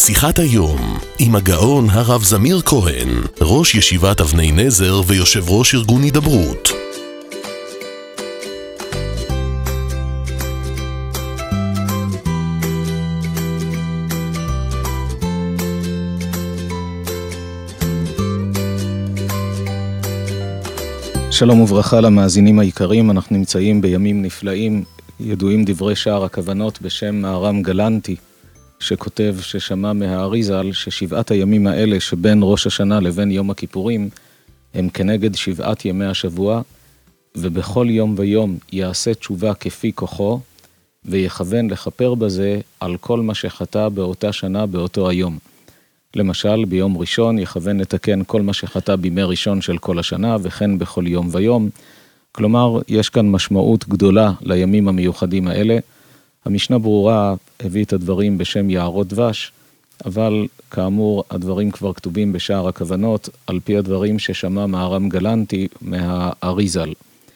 שיחת היום עם הגאון הרב זמיר כהן, ראש ישיבת אבני נזר ויושב ראש ארגון הידברות. שלום וברכה למאזינים היקרים, אנחנו נמצאים בימים נפלאים, ידועים דברי שער הכוונות בשם מהר"ם גלנטי, שכותב ששמע מהאריזל ששבעת הימים האלה שבין ראש השנה לבין יום הכיפורים הם כנגד 7 ימי השבוע, ובכל יום ויום יעשה תשובה כפי כוחו, ויכוון לכפר בזה על כל מה שחטא באותה שנה באותו היום. למשל, ביום ראשון יכוון לתקן כל מה שחטא בימי ראשון של כל השנה, וכן בכל יום ויום. כלומר, יש כאן משמעות גדולה לימים המיוחדים האלה. המשנה ברורה הביא את הדברים בשם יערות דבש, אבל כאמור הדברים כבר כתובים בשער הכוונות, על פי הדברים ששמע מהר"ם גלנטי מהאריזל.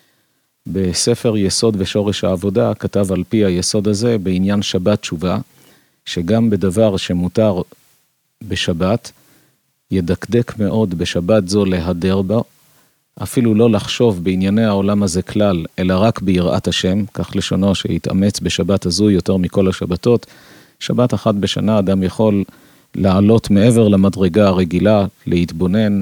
בספר יסוד ושורש העבודה כתב על פי היסוד הזה בעניין שבת תשובה, שגם בדבר שמותר בשבת, ידקדק מאוד בשבת זו להדר בה, אפילו לא לחשוב בענייני העולם הזה כלל, אלא רק ביראת השם, כך לשונו שהתאמץ בשבת הזו יותר מכל השבתות. שבת אחת בשנה אדם יכול לעלות מעבר למדרגה הרגילה, להתבונן,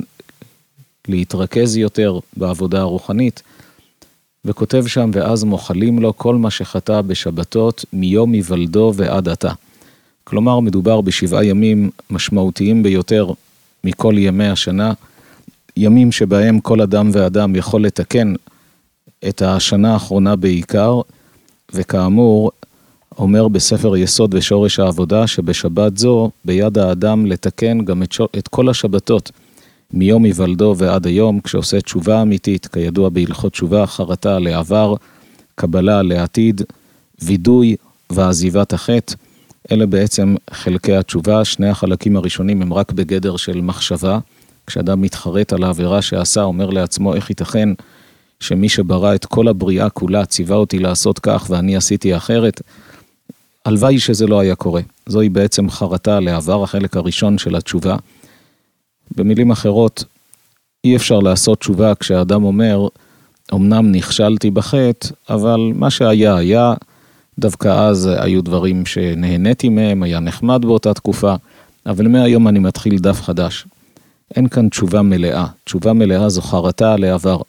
להתרכז יותר בעבודה הרוחנית, וכותב שם, ואז מוחלים לו כל מה שחטא בשבתות מיום היוולדו ועד עתה. כלומר, מדובר ב7 ימים משמעותיים ביותר מכל ימי השנה, ימים שבהם כל אדם ואדם יכול לתקן את השנה האחרונה בעיקר, וכאמור, אומר בספר יסוד ושורש העבודה, שבשבת זו ביד האדם לתקן גם את כל השבתות, מיום היוולדו ועד היום, כשעושה תשובה אמיתית, כידוע בהלכות תשובה, חרטה לעבר, קבלה לעתיד, וידוי ועזיבת החטא. אלה בעצם חלקי התשובה. שני החלקים הראשונים הם רק בגדר של מחשבה. כשאדם מתחרט על העבירה שעשה, אומר לעצמו, איך ייתכן שמי שברא את כל הבריאה כולה ציווה אותי לעשות כך ואני עשיתי אחרת? הלוואי שזה לא היה קורה. זוהי בעצם חרטה לעבר, החלק הראשון של התשובה. במילים אחרות, אי אפשר לעשות תשובה כשאדם אומר, אמנם נכשלתי בחטא, אבל מה שהיה היה, דווקא אז היו דברים שנהניתי מהם, היה נחמד באותה תקופה, אבל מהיום אני מתחיל דף חדש. אין כאן תשובה מלאה. תשובה מלאה זו חרטה לעבר.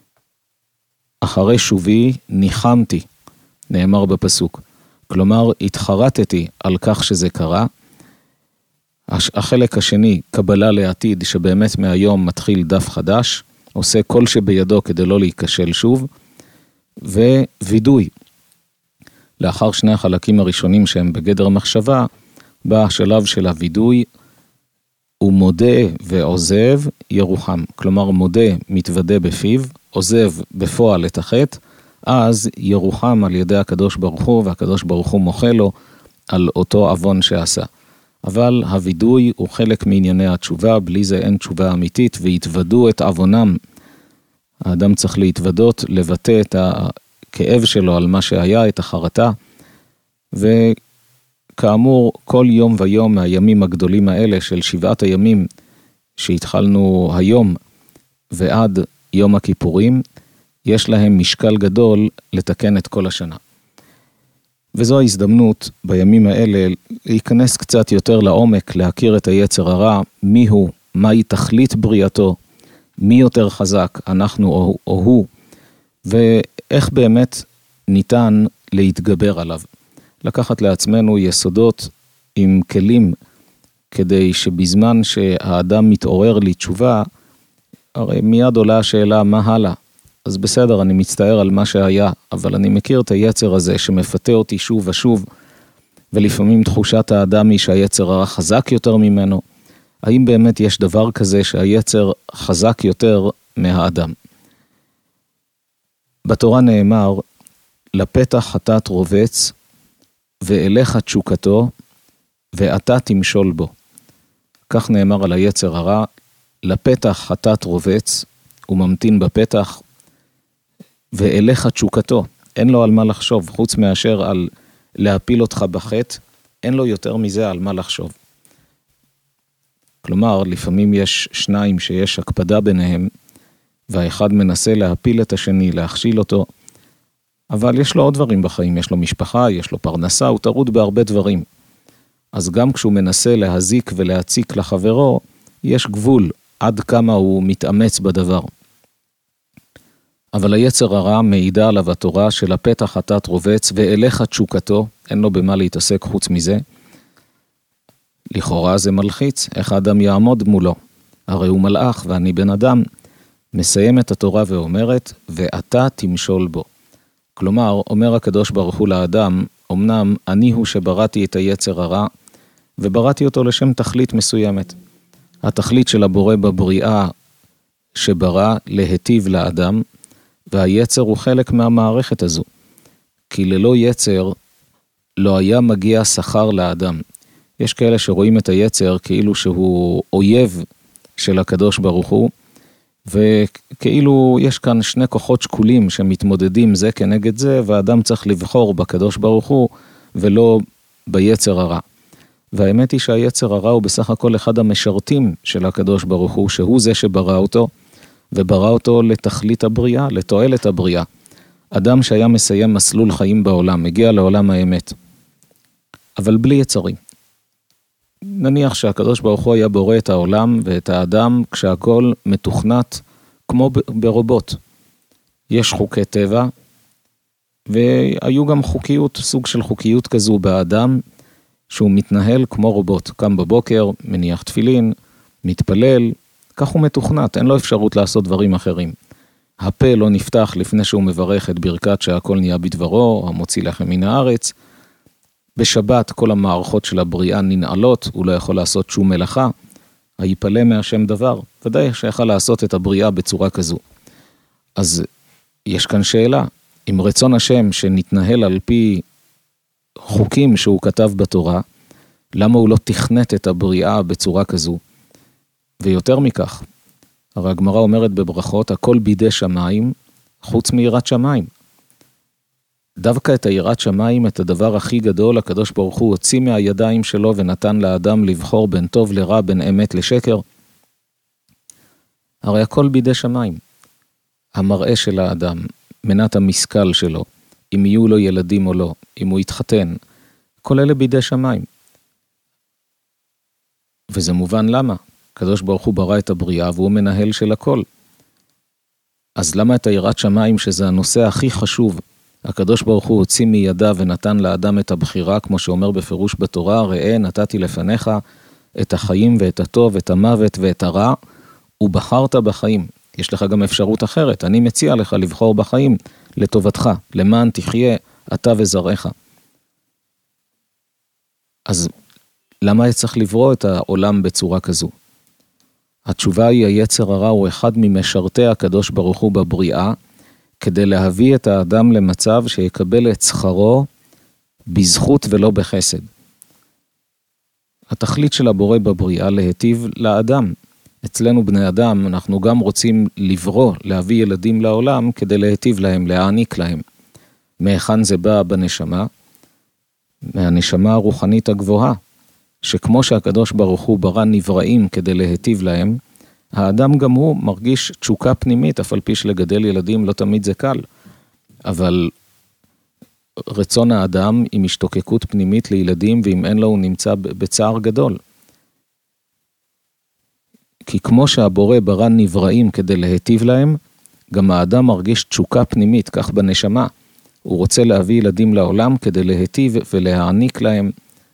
אחרי שובי ניחמתי, נאמר בפסוק. כלומר, התחרטתי על כך שזה קרה. החלק השני, קבלה לעתיד, שבאמת מהיום מתחיל דף חדש, עושה כל שבידו כדי לא להיכשל שוב, ווידוי. לאחר שני החלקים הראשונים שהם בגדר מחשבה, בא השלב של הוידוי, הוא מודה ועוזב ירוחם. כלומר, מודה מתוודה בפיו, עוזב בפועל את החטא, אז ירוחם על ידי הקדוש ברוך הוא, והקדוש ברוך הוא מוחה לו על אותו עוון שעשה. אבל הוידוי הוא חלק מענייני התשובה, בלי זה אין תשובה אמיתית, והתוודו את עוונם. האדם צריך להתוודות, לבטא את הכאב שלו על מה שהיה, את החרטה, וכאמור, כל יום ויום מהימים הגדולים האלה של 7 הימים שהתחלנו היום ועד יום הכיפורים, יש להם משקל גדול לתקן את כל השנה. וזו ההזדמנות בימים האלה להיכנס קצת יותר לעומק, להכיר את היצר הרע, מי הוא, מהי תכלית בריאתו, מי יותר חזק, אנחנו או הוא, ואיך באמת ניתן להתגבר עליו. לקחת לעצמנו יסודות עם כלים, כדי שבזמן שהאדם מתעורר לתשובה, הרי מיד עולה השאלה מה הלאה. אז בסדר, אני מצטער על מה שהיה, אבל אני מכיר את היצר הזה שמפתה אותי שוב ושוב, ולפעמים תחושת האדם היא שהיצר הרע חזק יותר ממנו. האם באמת יש דבר כזה שהיצר חזק יותר מהאדם? בתורה נאמר, לפתח חטאת רובץ, ואליך תשוקתו, ואתה תמשול בו. כך נאמר על היצר הרע, לפתח חטאת רובץ, הוא ממתין בפתח, ואליך תשוקתו, אין לו על מה לחשוב, חוץ מאשר על להפיל אותך בחטא, אין לו יותר מזה על מה לחשוב. כלומר, לפעמים יש שניים שיש הקפדה ביניהם, והאחד מנסה להפיל את השני, להכשיל אותו, אבל יש לו עוד דברים בחיים, יש לו משפחה, יש לו פרנסה, הוא טרוד בהרבה דברים. אז גם כשהוא מנסה להזיק ולהציק לחברו, יש גבול עד כמה הוא מתאמץ בדבר. אבל היצר הרע מעידה עליו התורה של הפתח חטאת רובץ, ואליך תשוקתו, אין לו במה להתעסק חוץ מזה. לכאורה זה מלחיץ, איך האדם יעמוד מולו? הרי הוא מלאך ואני בן אדם. מסיים את התורה ואומרת, ואתה תמשול בו. כלומר, אומר הקדוש ברוך הוא לאדם, אמנם אני הוא שבראתי את היצר הרע, ובראתי אותו לשם תכלית מסוימת. התכלית של הבורא בבריאה שברא להיטיב לאדם, והיצר הוא חלק מהמערכת הזו. כי ללא יצר לא היה מגיע שכר לאדם. יש כאלה שרואים את היצר כאילו שהוא אויב של הקדוש ברוך הוא, וכאילו יש כאן שני כוחות שקולים שמתמודדים זה כנגד זה, והאדם צריך לבחור בקדוש ברוך הוא ולא ביצר הרע. והאמת היא שהיצר הרע הוא בסך הכל אחד המשרתים של הקדוש ברוך הוא, שהוא זה שברא אותו, וברא אותו לתכלית הבריאה, לתועלת הבריאה. אדם שהיה מסיים מסלול חיים בעולם, מגיע לעולם האמת, אבל בלי יצרים. נניח שהקדוש ברוך הוא היה בורא את העולם ואת האדם כשהכל מתוכנת כמו ברובוט. יש חוקי טבע, והיו גם חוקיות, סוג של חוקיות כזו באדם, שהוא מתנהל כמו רובוט. קם בבוקר, מניח תפילין, מתפלל, כך הוא מתוכנת, אין לו אפשרות לעשות דברים אחרים. הפה לא נפתח לפני שהוא מברך את ברכת שהכל נהיה בדברו, המוציא לחם מן הארץ. בשבת כל המערכות של הבריאה ננעלות, הוא לא יכול לעשות שום מלאכה, היפלא מהשם דבר, ודאי שיכל לעשות את הבריאה בצורה כזו. אז יש כאן שאלה, אם רצון השם שנתנהל על פי חוקים שהוא כתב בתורה, למה הוא לא תכנת את הבריאה בצורה כזו? ויותר מכך, הרי הגמרא אומרת בברכות, הכל בידי שמיים, חוץ מיראת שמיים. דווקא את היראת שמיים, את הדבר הכי גדול, הקדוש ברוך הוא הוציא מהידיים שלו ונתן לאדם לבחור בין טוב לרע, בין אמת לשקר. הרי הכל בידי שמיים. המראה של האדם, מנת המשכל שלו, אם יהיו לו ילדים או לא, אם הוא יתחתן, כל אלה בידי שמיים. וזה מובן למה. הקדוש ברוך הוא ברא את הבריאה והוא מנהל של הכל. אז למה את היראת שמיים, שזה הנושא הכי חשוב, הקדוש ברוך הוא הוציא מידה ונתן לאדם את הבחירה, כמו שאומר בפירוש בתורה, ראה נתתי לפניך את החיים ואת הטוב, את המוות ואת הרע, ובחרת בחיים. יש לך גם אפשרות אחרת, אני מציע לך לבחור בחיים לטובתך, למען תחיה אתה וזרעך. אז למה צריך לברוא את העולם בצורה כזו? התשובה היא, היצר הרע הוא אחד ממשרתי הקדוש ברוך הוא בבריאה, כדי להביא את האדם למצב שיקבל את שכרו בזכות ולא בחסד. התכלית של הבורא בבריאה להיטיב לאדם. אצלנו בני אדם אנחנו גם רוצים לברוא, להביא ילדים לעולם כדי להיטיב להם, להעניק להם. מהיכן זה בא בנשמה? מהנשמה הרוחנית הגבוהה, שכמו שהקדוש ברוך הוא ברא נבראים כדי להיטיב להם, האדם גם הוא מרגיש תשוקה פנימית, אף על פי שלגדל ילדים לא תמיד זה קל. אבל רצון האדם עם השתוקקות פנימית לילדים, ואם אין לו הוא נמצא בצער גדול. כי כמו שהבורא ברא נבראים כדי להיטיב להם, גם האדם מרגיש תשוקה פנימית, כך בנשמה. הוא רוצה להביא ילדים לעולם כדי להיטיב ולהעניק להם.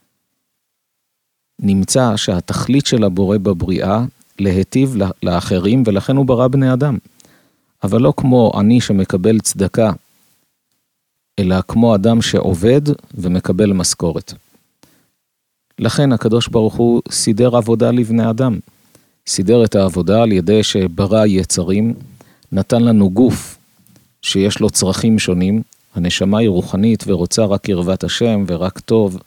נמצא שהתכלית של הבורא בבריאה, להיטיב לאחרים, ולכן הוא ברא בני אדם. אבל לא כמו אני שמקבל צדקה, אלא כמו אדם שעובד ומקבל משכורת. לכן הקדוש ברוך הוא סידר עבודה לבני אדם. סידר את העבודה על ידי שברא יצרים, נתן לנו גוף שיש לו צרכים שונים, הנשמה היא רוחנית ורוצה רק קרבת השם ורק טוב,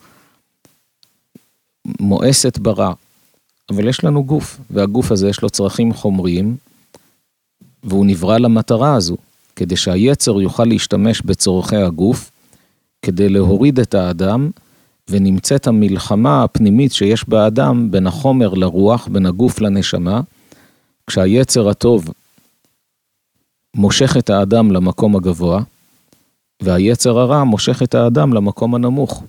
מואסת ברא, אבל יש לנו גוף, והגוף הזה יש לו צרכים חומריים, והוא נברא למטרה הזו, כדי שהיצר יוכל להשתמש בצורכי הגוף, כדי להוריד את האדם, ונמצאת המלחמה הפנימית שיש באדם בין החומר לרוח, בין הגוף לנשמה, כשהיצר הטוב מושך את האדם למקום הגבוה, והיצר הרע מושך את האדם למקום הנמוך.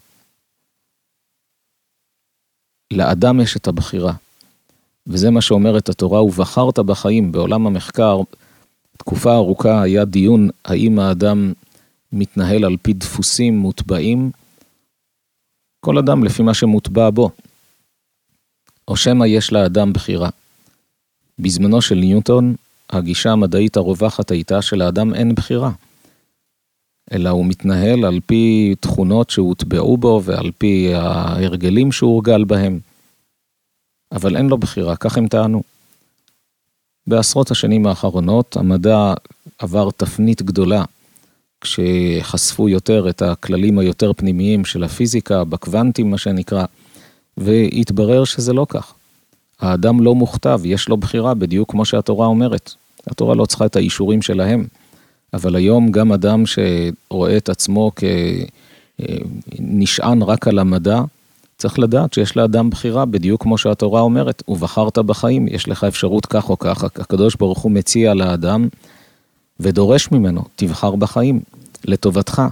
לאדם יש את הבחירה, וזה מה שאומרת התורה, ובחרת בחיים. בעולם המחקר, תקופה ארוכה היה דיון האם האדם מתנהל על פי דפוסים מוטבעים, כל אדם לפי מה שמוטבע בו, או שמא יש לאדם בחירה. בזמנו של ניוטון, הגישה המדעית הרווחת הייתה שלאדם אין בחירה, אלא הוא מתנהל על פי תכונות שהוטבעו בו, ועל פי ההרגלים שהוא הורגל בהם. אבל אין לו בחירה, כך הם טענו. בעשרות השנים האחרונות, המדע עבר תפנית גדולה, כשחשפו יותר את הכללים היותר פנימיים של הפיזיקה, בקוונטים מה שנקרא, והתברר שזה לא כך. האדם לא מוכתב, יש לו בחירה בדיוק כמו שהתורה אומרת. התורה לא צריכה את האישורים שלהם, אבל היום גם אדם שרואה את עצמו כנשען רק על המדע, צריך לדעת שיש לאדם בחירה בדיוק כמו שהתורה אומרת, ובחרת בחיים, יש לך אפשרות כך או כך, הקדוש ברוך הוא מציע לאדם, ודורש ממנו, תבחר בחיים, לטובתך.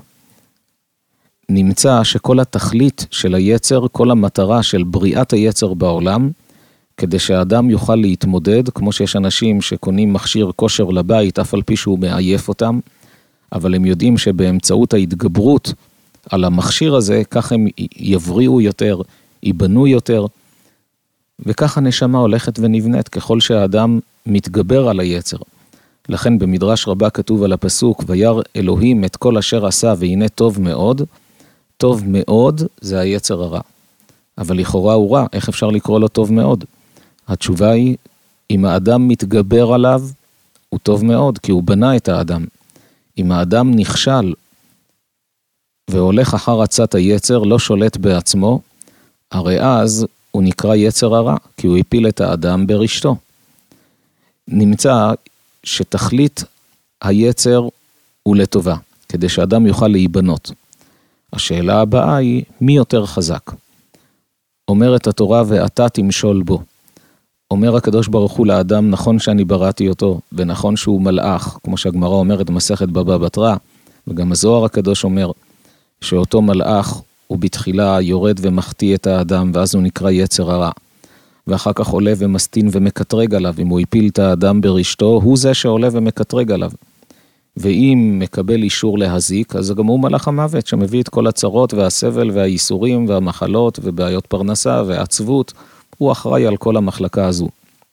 נמצא שכל התכלית של היצר, כל המטרה של בריאת היצר בעולם, כדי שהאדם יוכל להתמודד, כמו שיש אנשים שקונים מכשיר כושר לבית, אף על פי שהוא מעייף אותם, אבל הם יודעים שבאמצעות ההתגברות על המכשיר הזה, כך הם יבריאו יותר, ייבנו יותר, וכך הנשמה הולכת ונבנית, ככל שהאדם מתגבר על היצר. לכן במדרש רבה כתוב על הפסוק, וירא אלוהים את כל אשר עשה, והנה טוב מאוד. טוב מאוד זה היצר הרע. אבל לכאורה הוא רע, איך אפשר לקרוא לו טוב מאוד? התשובה היא, אם האדם מתגבר עליו, הוא טוב מאוד, כי הוא בנה את האדם. אם האדם נכשל, והולך אחר עצת היצר, לא שולט בעצמו, הרי אז הוא נקרא יצר הרע, כי הוא הפיל את האדם ברשתו. נמצא שתכלית היצר הוא לטובה, כדי שאדם יוכל להיבנות. השאלה הבאה היא, מי יותר חזק? אומרת התורה, ואתה תמשול בו. אומר הקדוש ברוך הוא לאדם, נכון שאני בראתי אותו, ונכון שהוא מלאך, כמו שהגמרא אומרת במסכת בבא בתרא, וגם הזוהר הקדוש אומר, שאותו מלאך הוא בתחילה יורד ומחטיא את האדם, ואז הוא נקרא יצר הרע. ואחר כך עולה ומסטין ומקטרג עליו, אם הוא הפיל את האדם ברשתו, הוא זה שעולה ומקטרג עליו. ואם מקבל אישור להזיק, אז גם הוא מלאך המוות, שמביא את כל הצרות והסבל והייסורים והמחלות ובעיות פרנסה ועצבות, הוא אחראי על כל המחלקה הזו.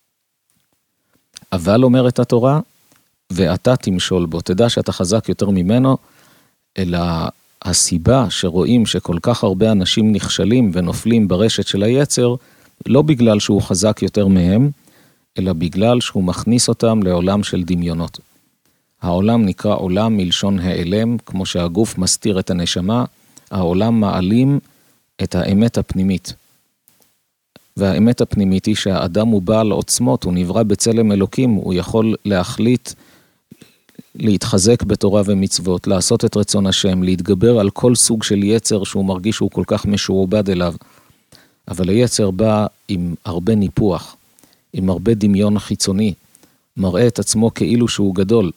אבל אומרת התורה, ואתה תמשול בו, תדע שאתה חזק יותר ממנו, אלא הסיבה שרואים שכל כך הרבה אנשים נכשלים ונופלים ברשת של היצר, לא בגלל שהוא חזק יותר מהם, אלא בגלל שהוא מכניס אותם לעולם של דמיונות. העולם נקרא עולם מלשון העלם, כמו שהגוף מסתיר את הנשמה, העולם מעלים את האמת הפנימית. והאמת הפנימית היא שהאדם הוא בעל עוצמות, הוא נברא בצלם אלוקים, הוא יכול להחליט להתחזק בתורה ומצוות, לעשות את רצון השם, להתגבר על כל סוג של יצר שהוא מרגיש שהוא כל כך משועבד אליו. אבל היצר בא עם הרבה ניפוח, עם הרבה דמיון חיצוני, מראה את עצמו כאילו שהוא גדול.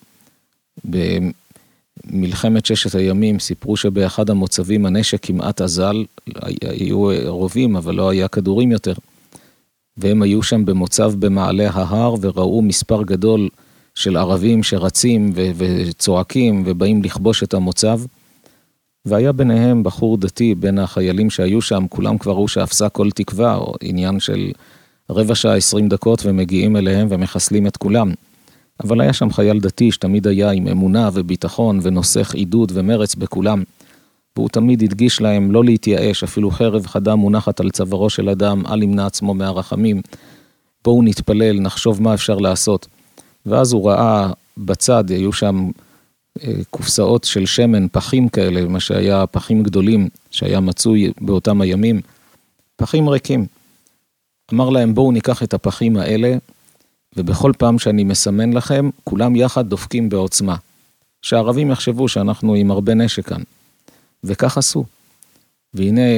במלחמת ששת הימים סיפרו שבאחד המוצבים הנשק כמעט אזל, היו רובים אבל לא היה כדורים יותר, והם היו שם במוצב במעלה ההר וראו מספר גדול של ערבים שרצים וצועקים ובאים לכבוש את המוצב, והיה ביניהם בחור דתי בין החיילים שהיו שם, כולם כבר ראו שאפסה כל תקווה, או עניין של רבע שעה 20 דקות ומגיעים אליהם ומחסלים את כולם. אבל היה שם חייל דתי שתמיד היה עם אמונה וביטחון ונוסח עידוד ומרץ בכולם, והוא תמיד הדגיש להם לא להתייאש, אפילו חרב חדה מונחת על צווארו של אדם, אל ימנע עצמו מהרחמים, בואו נתפלל, נחשוב מה אפשר לעשות. ואז הוא ראה בצד, היו שם קופסאות של שמן, פחים כאלה, מה שהיה פחים גדולים, שהיה מצוי באותם הימים, פחים ריקים. אמר להם, בואו ניקח את הפחים האלה, ובכל פעם שאני מסמן לכם, כולם יחד דופקים בעוצמה. שהערבים יחשבו שאנחנו עם הרבה נשק כאן. וכך עשו. והנה,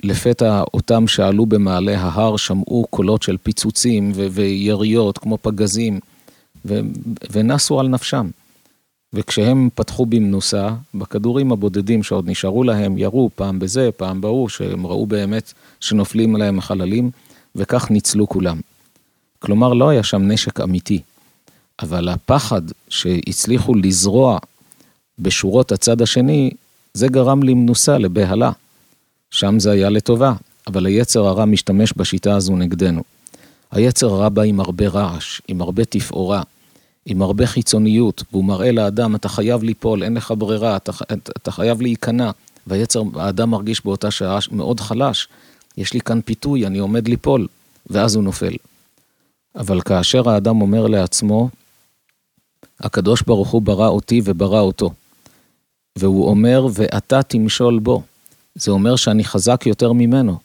לפתע אותם שעלו במעלה ההר שמעו קולות של פיצוצים ויריות כמו פגזים, ונסו על נפשם. וכשהם פתחו במנוסה, בכדורים הבודדים שעוד נשארו להם, ירו פעם בזה, פעם בהוא, שהם ראו באמת שנופלים עליהם החללים, וכך ניצלו כולם. כלומר, לא היה שם נשק אמיתי, אבל הפחד שהצליחו לזרוע בשורות הצד השני, זה גרם למנוסה, לבהלה. שם זה היה לטובה, אבל היצר הרע משתמש בשיטה הזו נגדנו. היצר הרע בא עם הרבה רעש, עם הרבה תפאורה, עם הרבה חיצוניות, והוא מראה לאדם, אתה חייב ליפול, אין לך ברירה, אתה חייב להיכנע, והיצר, האדם מרגיש באותה שעה מאוד חלש, יש לי כאן פיתוי, אני עומד ליפול, ואז הוא נופל. אבל כאשר האדם אומר לעצמו, הקדוש ברוך הוא ברא אותי וברא אותו, והוא אומר, ואתה תמשול בו, זה אומר שאני חזק יותר ממנו.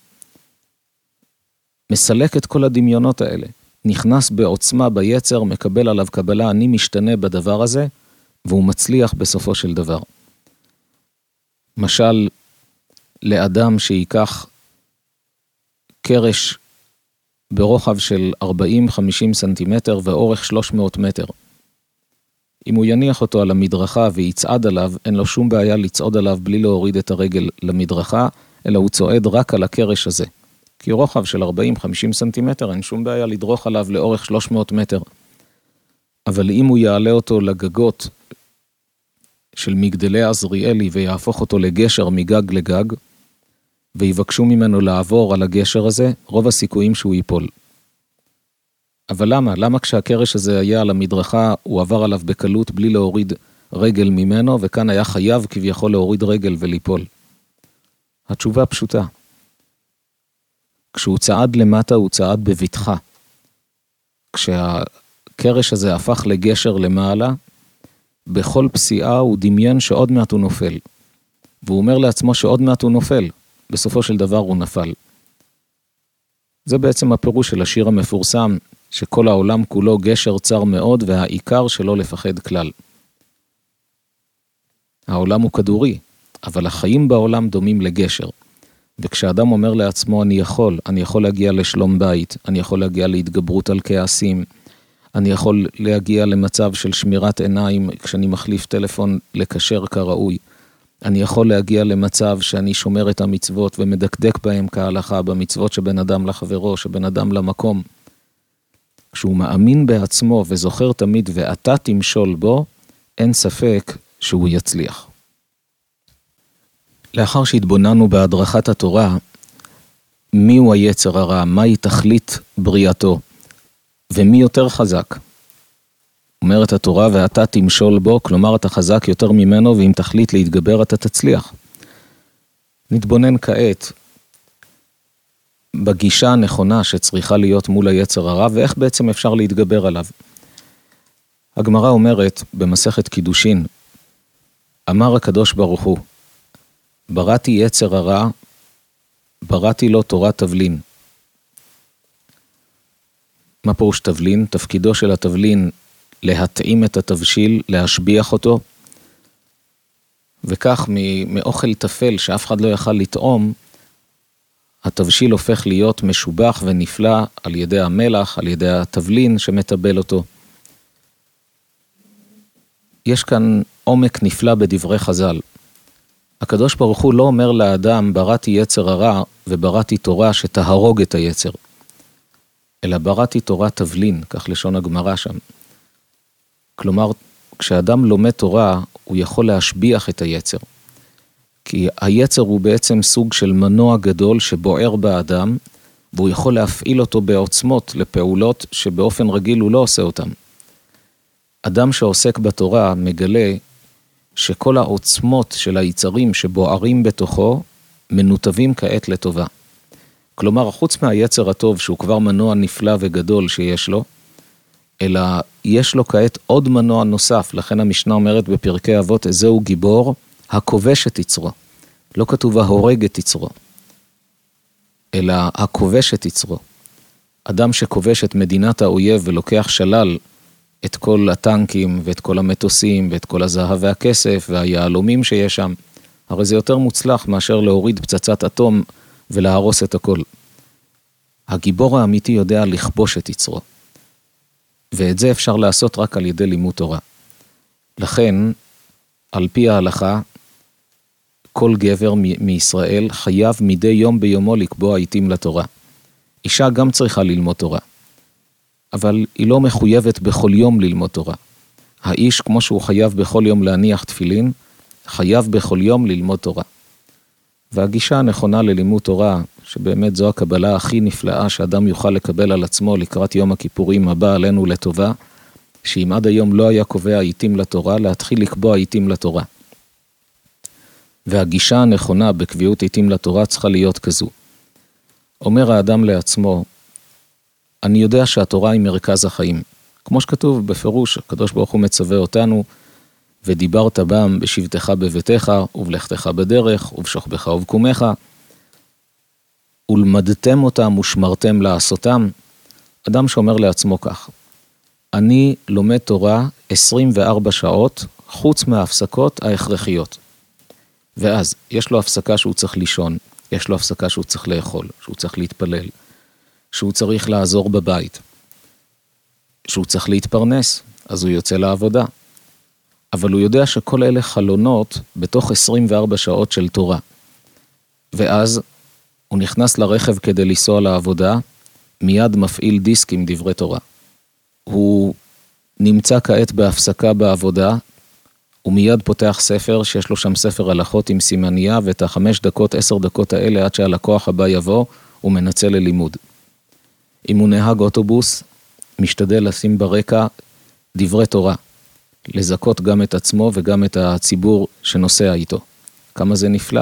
מסלק את כל הדמיונות האלה, נכנס בעוצמה ביצר, מקבל עליו קבלה, אני משתנה בדבר הזה, והוא מצליח בסופו של דבר. משל, לאדם שיקח קרש ברוחב של 40-50 סנטימטר ואורך 300 מטר. אם הוא יניח אותו על המדרכה ויצעד עליו, אין לו שום בעיה לצעוד עליו בלי להוריד את הרגל למדרכה, אלא הוא צועד רק על הקרש הזה. כי רוחב של 40-50 סנטימטר, אין שום בעיה לדרוך עליו לאורך 300 מטר. אבל אם הוא יעלה אותו לגגות של מגדלי עזריאלי ויהפוך אותו לגשר מגג לגג, ויבקשו ממנו לעבור על הגשר הזה, רוב הסיכויים שהוא ייפול. אבל למה? למה כשהקרש הזה היה על המדרכה, הוא עבר עליו בקלות בלי להוריד רגל ממנו, וכאן היה חייב כביכול להוריד רגל וליפול? התשובה פשוטה. כשהוא צעד למטה, הוא צעד בבטחה. כשהקרש הזה הפך לגשר למעלה, בכל פסיעה הוא דמיין שעוד מעט הוא נופל. והוא אומר לעצמו שעוד מעט הוא נופל. בסופו של דבר הוא נפל. זה בעצם הפירוש של השיר המפורסם, שכל העולם כולו גשר צר מאוד, והעיקר שלא לפחד כלל. העולם הוא כדורי, אבל החיים בעולם דומים לגשר. וכשאדם אומר לעצמו, אני יכול להגיע לשלום בית, אני יכול להגיע להתגברות על כעסים, אני יכול להגיע למצב של שמירת עיניים, כשאני מחליף טלפון לקשר כראוי, אני יכול להגיע למצב שאני שומר את המצוות ומדקדק בהם כהלכה, במצוות שבין אדם לחברו, שבין אדם למקום. כשהוא מאמין בעצמו וזוכר תמיד ואתה תמשול בו, אין ספק שהוא יצליח. לאחר שהתבוננו בהדרכת התורה, מיהו היצר הרע, מהי תכלית בריאתו, ומי יותר חזק? אומרת התורה, ואתה תמשול בו, כלומר אתה חזק יותר ממנו, ואם תחליט להתגבר אתה תצליח. נתבונן כעת בגישה הנכונה שצריכה להיות מול היצר הרע, ואיך בעצם אפשר להתגבר עליו. הגמרא אומרת במסכת קידושין, אמר הקדוש ברוך הוא, בראתי יצר הרע, בראתי לו תורת תבלין. מה פירוש תבלין? תפקידו של התבלין להתאים את התבשיל, להשביח אותו, וכך מאוכל תפל שאף אחד לא יכל לטעום, התבשיל הופך להיות משובח ונפלא על ידי המלח, על ידי התבלין שמטבל אותו. יש כאן עומק נפלא בדברי חז"ל. הקדוש ברוך הוא לא אומר לאדם, בראתי יצר הרע ובראתי תורה שתהרוג את היצר, אלא בראתי תורה תבלין, כך לשון הגמרא שם. כלומר, כשאדם לומד תורה, הוא יכול להשביח את היצר. כי היצר הוא בעצם סוג של מנוע גדול שבוער באדם, והוא יכול להפעיל אותו בעוצמות לפעולות שבאופן רגיל הוא לא עושה אותם. אדם שעוסק בתורה מגלה שכל העוצמות של היצרים שבוערים בתוכו, מנותבים כעת לטובה. כלומר, חוץ מהיצר הטוב שהוא כבר מנוע נפלא וגדול שיש לו, אלא יש לו כעת עוד מנוע נוסף, לכן המשנה אומרת בפרקי אבות, זהו גיבור, הכובש את יצרו. לא כתוב ההורג את יצרו, אלא הכובש את יצרו. אדם שכובש את מדינת האויב ולוקח שלל את כל הטנקים ואת כל המטוסים ואת כל הזהב והכסף והיעלומים שיש שם, הרי זה יותר מוצלח מאשר להוריד פצצת אטום ולהרוס את הכל. הגיבור האמיתי יודע לכבוש את יצרו. ואת זה אפשר לעשות רק על ידי לימוד תורה. לכן, על פי ההלכה, כל גבר מישראל חייב מדי יום ביומו לקבוע עיתים לתורה. אישה גם צריכה ללמוד תורה, אבל היא לא מחויבת בכל יום ללמוד תורה. האיש, כמו שהוא חייב בכל יום להניח תפילין, חייב בכל יום ללמוד תורה. והגישה הנכונה ללימוד תורה, שבאמת זו הקבלה הכי נפלאה שאדם יוכל לקבל על עצמו לקראת יום הכיפורים הבא עלינו לטובה, שאם עד היום לא היה קובע עיתים לתורה, להתחיל לקבוע עיתים לתורה. והגישה הנכונה בקביעות עיתים לתורה צריכה להיות כזו. אומר האדם לעצמו, אני יודע שהתורה היא מרכז החיים. כמו שכתוב בפירוש, הקדוש ברוך הוא מצווה אותנו, ודיברת בם בשבתך בביתך, ובלכתך בדרך, ובשוכבך ובקומך, ולמדתם אותם ושמרתם לעשותם. אדם שאומר לעצמו כך, אני לומד תורה 24 שעות, חוץ מההפסקות ההכרחיות. ואז יש לו הפסקה שהוא צריך לישון, יש לו הפסקה שהוא צריך לאכול, שהוא צריך להתפלל, שהוא צריך לעזור בבית, שהוא צריך להתפרנס, אז הוא יוצא לעבודה. אבל הוא יודע שכל אלה חלונות בתוך 24 שעות של תורה. ואז הוא נכנס לרכב כדי לנסוע לעבודה, מיד מפעיל דיסק עם דברי תורה. הוא נמצא כעת בהפסקה בעבודה, הוא מיד פותח ספר שיש לו שם ספר הלכות עם סימניה, ואת 5 דקות, 10 דקות האלה עד שהלקוח הבא יבוא, הוא מנצל ללימוד. אם הוא נהג אוטובוס, משתדל לשים ברקע דברי תורה, לזכות גם את עצמו וגם את הציבור שנוסע איתו. כמה זה נפלא.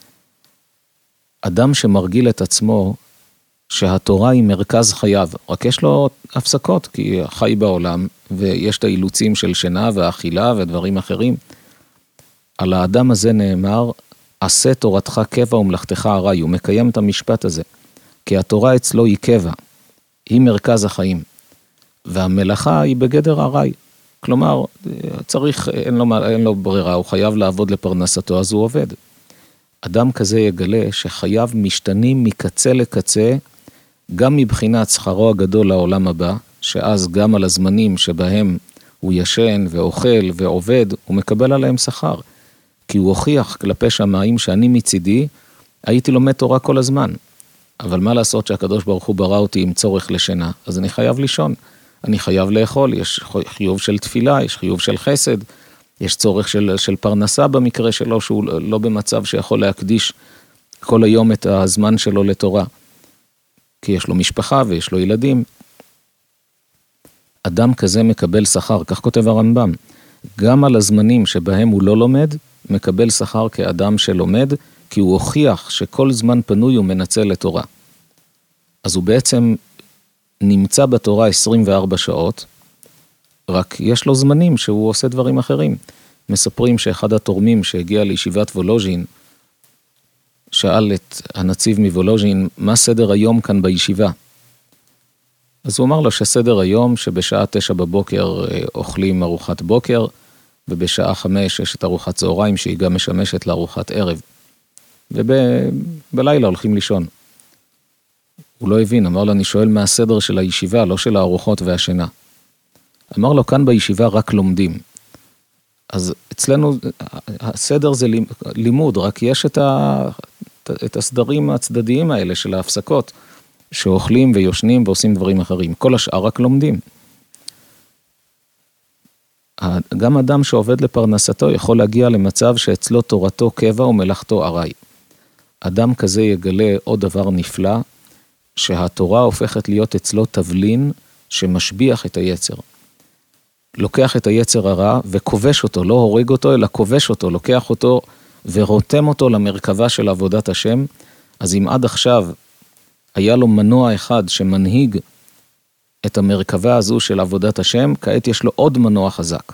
אדם שמרגיל את עצמו שהתורה היא מרכז חייו, רק יש לו הפסקות, כי חי בעולם, ויש את האילוצים של שינה ואכילה ודברים אחרים. על האדם הזה נאמר, עשה תורתך קבע ומלאכתך ארעי, הוא מקיים את המשפט הזה, כי התורה אצלו היא קבע, היא מרכז החיים, והמלאכה היא בגדר ארעי. כלומר, אין לו ברירה, הוא חייב לעבוד לפרנסתו, אז הוא עובד. אדם כזה יגלה שחייו משתנים מקצה לקצה, גם מבחינת שכרו הגדול לעולם הבא, שאז גם על הזמנים שבהם הוא ישן ואוכל ועובד, הוא מקבל עליהם שכר. כי הוא הוכיח כלפי שמיים שאני מצידי, הייתי לומד תורה כל הזמן. אבל מה לעשות שהקדוש ברוך הוא ברא אותי עם צורך לשינה? אז אני חייב לישון, אני חייב לאכול, יש חיוב של תפילה, יש חיוב של חסד, יש צורך של פרנסה במקרה שלו, שהוא לא במצב שיכול להקדיש כל היום את הזמן שלו לתורה. כי יש לו משפחה ויש לו ילדים. אדם כזה מקבל שכר, כך כותב הרמב"ם. גם על הזמנים שבהם הוא לא לומד, מקבל שכר כאדם שלומד, כי הוא הוכיח שכל זמן פנוי הוא מנצל לתורה. אז הוא בעצם נמצא בתורה 24 שעות, רק יש לו זמנים שהוא עושה דברים אחרים. מספרים שאחד התורמים שהגיע לישיבת וולוז'ין, שאל את הנציב מוולוז'ין, מה סדר היום כאן בישיבה? אז הוא אמר לו שסדר היום שבשעה 9 בבוקר אוכלים ארוחת בוקר, ובשעה 5 יש את ארוחת צהריים שהיא גם משמשת לארוחת ערב. ובלילה הולכים לישון. הוא לא הבין, אמר לו, אני שואל מה הסדר של הישיבה, לא של הארוחות והשינה. אמר לו, כאן בישיבה רק לומדים. אז אצלנו הסדר זה לימוד, רק יש את הסדרים הצדדיים האלה של ההפסקות, שאוכלים ויושנים ועושים דברים אחרים. כל השאר רק לומדים. גם אדם שעובד לפרנסתו יכול להגיע למצב שאצלו תורתו קבע ומלאכתו ארעי. אדם כזה יגלה עוד דבר נפלא, שהתורה הופכת להיות אצלו תבלין שמשביח את היצר. לוקח את היצר הרע וכובש אותו, לא הורג אותו אלא כובש אותו, לוקח אותו ורותם אותו למרכבה של עבודת השם. אז אם עד עכשיו היה לו מנוע אחד שמנהיג את המרכבה הזו של עבודת השם, כעת יש לו עוד מנוע חזק.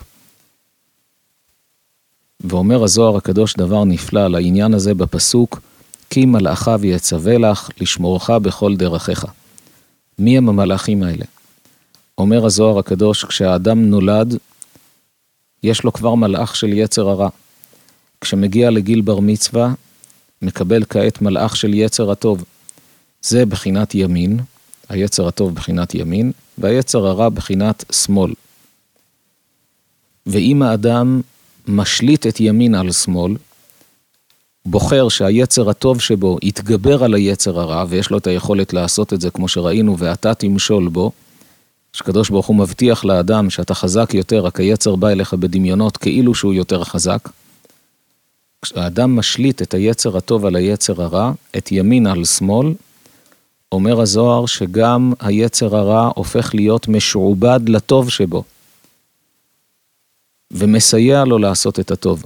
ואומר הזוהר הקדוש דבר נפלא לעניין הזה בפסוק, כי מלאכיו יצווה לך לשמורך בכל דרכיך. מי הם המלאכים האלה? אומר הזוהר הקדוש, כשהאדם נולד, יש לו כבר מלאך של יצר הרע. כשמגיע לגיל בר מצווה, מקבל כעת מלאך של יצר הטוב. זה בחינת ימין, היצר הטוב בחינת ימין, והיצר הרע בחינת שמאל. ואם האדם משליט את ימין על שמאל, בוחר שהיצר הטוב שבו יתגבר על היצר הרע, ויש לו את היכולת לעשות את זה כמו שראינו, ואתה תמשול בו, שקדוש ברוך הוא מבטיח לאדם שאתה חזק יותר, רק היצר בא אליך בדמיונות כאילו שהוא יותר חזק. כשהאדם משליט את היצר הטוב על היצר הרע, את ימין על שמאל, אומר הזוהר שגם היצר הרע הופך להיות משועבד לטוב שבו, ומסייע לו לעשות את הטוב.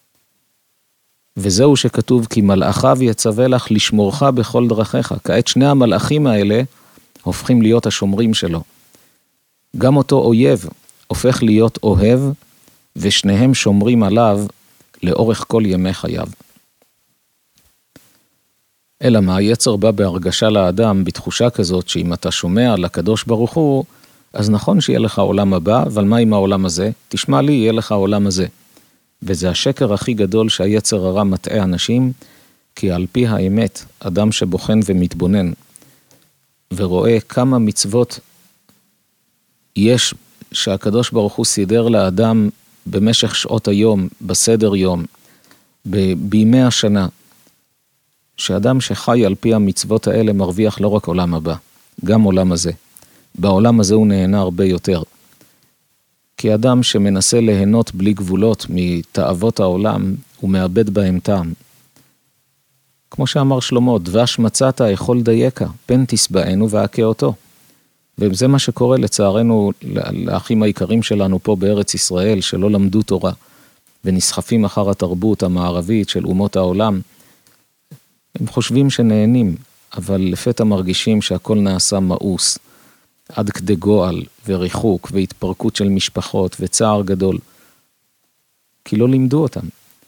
וזהו שכתוב, כי מלאכיו יצווה לך לשמורך בכל דרכיך. כעת שני המלאכים האלה הופכים להיות השומרים שלו. גם אותו אויב הופך להיות אוהב, ושניהם שומרים עליו לאורך כל ימי חייו. אלא מה, היצר בא בהרגשה לאדם, בתחושה כזאת שאם אתה שומע לקדוש ברוך הוא, אז נכון שיהיה לך עולם הבא, אבל מה עם העולם הזה? תשמע לי, יהיה לך העולם הזה. וזה השקר הכי גדול שהיצר הרע מטעה אנשים, כי על פי האמת, אדם שבוחן ומתבונן, ורואה כמה מצוות יש שהקדוש ברוך הוא סידר לאדם במשך שעות היום, בסדר יום, בימי השנה, שאדם שחי על פי המצוות האלה מרוויח לא רק עולם הבא, גם עולם הזה. בעולם הזה הוא נהנה הרבה יותר. כי אדם שמנסה ליהנות בלי גבולות מתאוות העולם, הוא מאבד בהם טעם. כמו שאמר שלמה, דבש מצאת יכול דייקה, פן תשבענו והכה אותו. וזה מה שקורה לצערנו לאחים העיקרים שלנו פה בארץ ישראל, שלא למדו תורה, ונסחפים אחר התרבות המערבית של אומות העולם. הם חושבים שנהנים, אבל לפתע מרגישים שהכל נעשה מאוס, עד כדי גועל וריחוק והתפרקות של משפחות וצער גדול. כי לא לימדו אותם.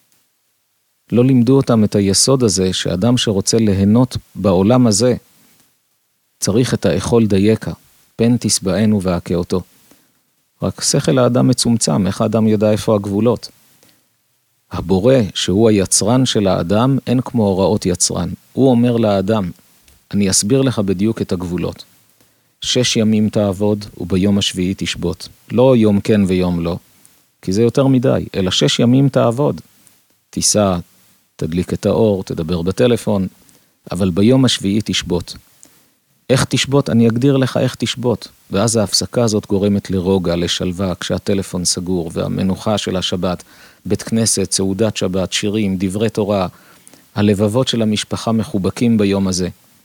לא לימדו אותם את היסוד הזה שאדם שרוצה ליהנות בעולם הזה, צריך את האכול דייקה, פן תשבענו והכה אותו. רק שכל האדם מצומצם, איך האדם ידע איפה הגבולות? הבורא, שהוא היצרן של האדם, אין כמו הוראות יצרן. הוא אומר לאדם, אני אסביר לך בדיוק את הגבולות. 6 ימים תעבוד וביום השביעי תשבות. לא יום כן ויום לא, כי זה יותר מדי, אלא 6 ימים תעבוד. תיסע, תדליק את האור, תדבר בטלפון, אבל ביום השביעי תשבות. איך תשבות? אני אגדיר לך איך תשבות. ואז ההפסקה הזאת גורמת לרוגע, לשלווה, כשהטלפון סגור, והמנוחה של השבת, בית כנסת, סעודת שבת, שירים, דברי תורה, הלבבות של המשפחה מחובקים ביום הזה.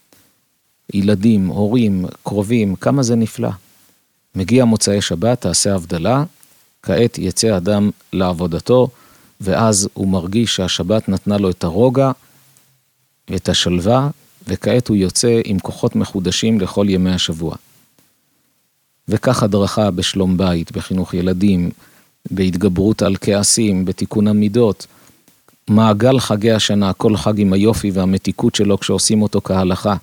ילדים, הורים, קרובים, כמה זה נפלא. מגיע מוצאי שבת, תעשה הבדלה, כעת יצא אדם לעבודתו, ואז הוא מרגיש שהשבת נתנה לו את הרוגע ואת השלווה, וכעת הוא יוצא עם כוחות מחודשים לכל ימי השבוע. וכך הדרכה בשלום בית, בחינוך ילדים, בהתגברות על כעסים, בתיקון המידות, מעגל חגי השנה, כל חג עם היופי והמתיקות שלו כשעושים אותו כהלכה.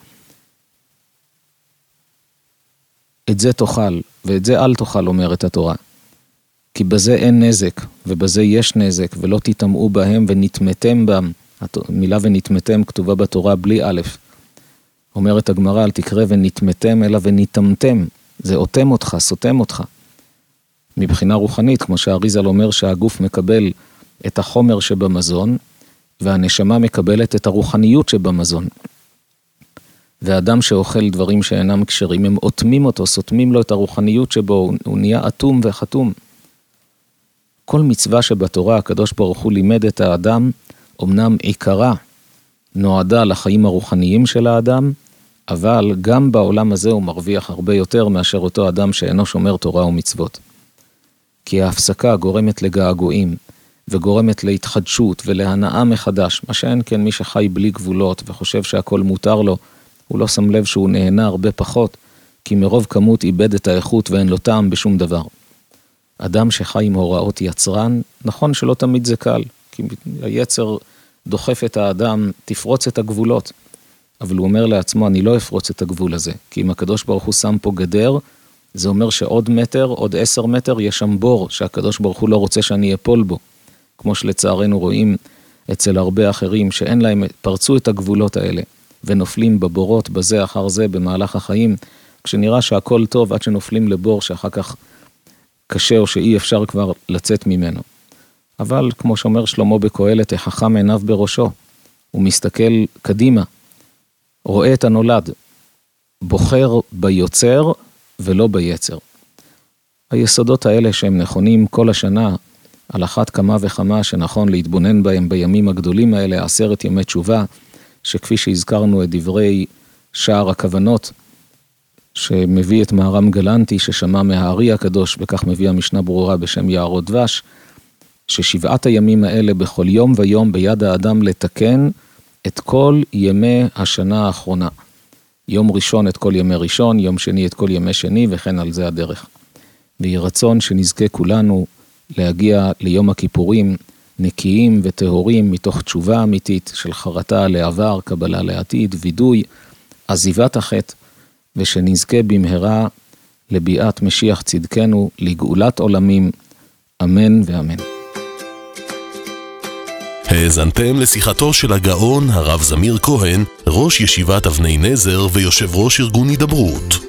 את זה תאכל, ואת זה אל תאכל, אומרת התורה. כי בזה אין נזק, ובזה יש נזק, ולא תטמעו בהם ונתמתם בם. המילה ונתמתם כתובה בתורה בלי א'. אומרת הגמרא, אל תקרא ונתמתם, אלא ונתמתם. זה אותם אותך, סותם אותך. מבחינה רוחנית, כמו שהאריז"ל אומר שהגוף מקבל את החומר שבמזון, והנשמה מקבלת את הרוחניות שבמזון. ואדם שאוכל דברים שאינם כשרים, הם אוטמים אותו, סותמים לו את הרוחניות שבו, הוא נהיה אטום וחתום. כל מצווה שבתורה הקדוש ברוך הוא לימד את האדם, אמנם עיקרה נועדה לחיים הרוחניים של האדם, אבל גם בעולם הזה הוא מרוויח הרבה יותר מאשר אותו אדם שאינו שומר תורה ומצוות. כי ההפסקה גורמת לגעגועים, וגורמת להתחדשות ולהנאה מחדש, מה שאין כן מי שחי בלי גבולות וחושב שהכל מותר לו, הוא לא שם לב שהוא נהנה הרבה פחות, כי מרוב כמות איבד את האיכות ואין לו טעם בשום דבר. אדם שחי עם הוראות יצרן, נכון שלא תמיד זה קל, כי היצר דוחף את האדם, תפרוץ את הגבולות, אבל הוא אומר לעצמו, אני לא אפרוץ את הגבול הזה, כי אם הקדוש ברוך הוא שם פה גדר, זה אומר שעוד מטר, עוד 10 מטר, יש שם בור שהקדוש ברוך הוא לא רוצה שאני אפול בו, כמו שלצערנו רואים אצל הרבה אחרים שאין להם, פרצו את הגבולות האלה, ונופלים בבורות בזה אחר זה במהלך החיים, כשנראה שהכל טוב עד שנופלים לבור שאחר כך קשה או שאי אפשר כבר לצאת ממנו. אבל כמו שאומר שלמה בקהלת, החכם עיניו בראשו, הוא מסתכל קדימה, רואה את הנולד, בוחר ביוצר ולא ביצר. היסודות האלה שהם נכונים כל השנה, על אחת כמה וכמה שנכון להתבונן בהם בימים הגדולים האלה, 10 ימי תשובה, שכפי שהזכרנו את דברי שער הכוונות, שמביא את מהר"ם גלנטי ששמע מהארי הקדוש, וכך מביא המשנה ברורה בשם יערות דבש, ששבעת הימים האלה בכל יום ויום ביד האדם לתקן את כל ימי השנה האחרונה. יום ראשון את כל ימי ראשון, יום שני את כל ימי שני, וכן על זה הדרך. ויהי רצון שנזכה כולנו להגיע ליום הכיפורים נקיים וטהורים מתוך תשובה אמיתית של חרטה לעבר, קבלה לעתיד, וידוי, עזיבת החטא, ושנזכה במהרה לביאת משיח צדקנו, לגאולת עולמים, אמן ואמן. האזנתם לשיחתו של הגאון הרב זמיר כהן, ראש ישיבת אבני נזר ויושב ראש ארגון הידברות.